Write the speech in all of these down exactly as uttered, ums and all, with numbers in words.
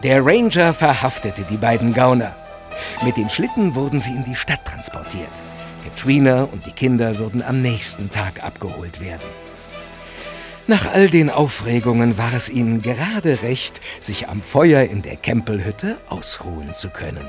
Der Ranger verhaftete die beiden Gauner. Mit den Schlitten wurden sie in die Stadt transportiert. Katrina und die Kinder würden am nächsten Tag abgeholt werden. Nach all den Aufregungen war es ihnen gerade recht, sich am Feuer in der Campbell-Hütte ausruhen zu können.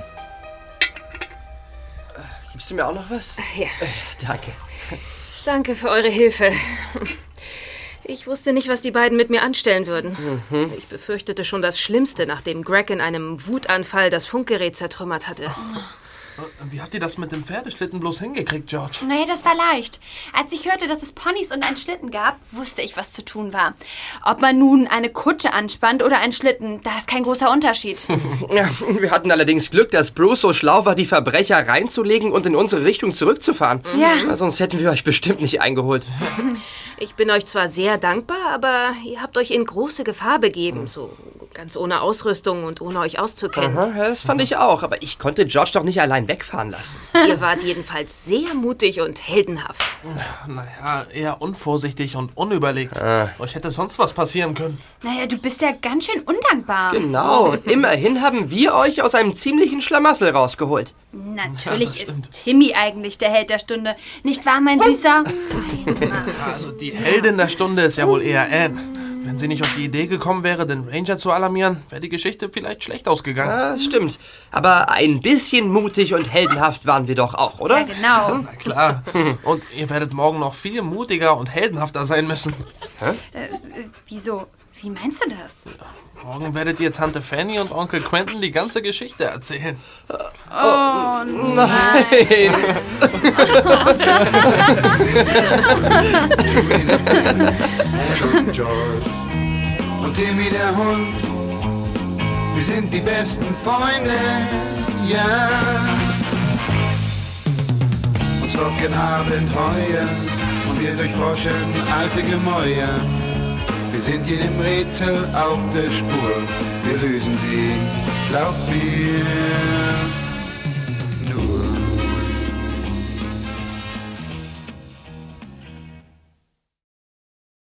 Gibst du mir auch noch was? Ja. Äh, danke. Danke für eure Hilfe. Ich wusste nicht, was die beiden mit mir anstellen würden. Mhm. Ich befürchtete schon das Schlimmste, nachdem Greg in einem Wutanfall das Funkgerät zertrümmert hatte. Oh. Wie habt ihr das mit dem Pferdeschlitten bloß hingekriegt, George? Nee, das war leicht. Als ich hörte, dass es Ponys und einen Schlitten gab, wusste ich, was zu tun war. Ob man nun eine Kutsche anspannt oder einen Schlitten, da ist kein großer Unterschied. Ja, wir hatten allerdings Glück, dass Bruce so schlau war, die Verbrecher reinzulegen und in unsere Richtung zurückzufahren. Ja. Sonst hätten wir euch bestimmt nicht eingeholt. Ich bin euch zwar sehr dankbar, aber ihr habt euch in große Gefahr begeben. So ganz ohne Ausrüstung und ohne euch auszukennen. Aha, das fand ich auch, aber ich konnte George doch nicht allein wegfahren lassen. Ihr wart jedenfalls sehr mutig und heldenhaft. Naja, eher unvorsichtig und unüberlegt. Ah. Euch hätte sonst was passieren können. Naja, du bist ja ganz schön undankbar. Genau, immerhin haben wir euch aus einem ziemlichen Schlamassel rausgeholt. Natürlich ja, ist Timmy eigentlich der Held der Stunde. Nicht wahr, mein Süßer? Fein, also die Heldin der Stunde ist ja wohl eher Anne. Wenn sie nicht auf die Idee gekommen wäre, den Ranger zu alarmieren, wäre die Geschichte vielleicht schlecht ausgegangen. Ja, das stimmt. Aber ein bisschen mutig und heldenhaft waren wir doch auch, oder? Ja, genau. Na klar. Und ihr werdet morgen noch viel mutiger und heldenhafter sein müssen. Hä? Äh, wieso? Wie meinst du das? Ja, morgen werdet ihr Tante Fanny und Onkel Quentin die ganze Geschichte erzählen. Oh nein! George und Timmy der Hund, wir sind die besten Freunde, ja. Uns locken Abenteuer und wir durchforschen alte Gemäuer. Wir sind jedem Rätsel auf der Spur, wir lösen sie, glaub mir.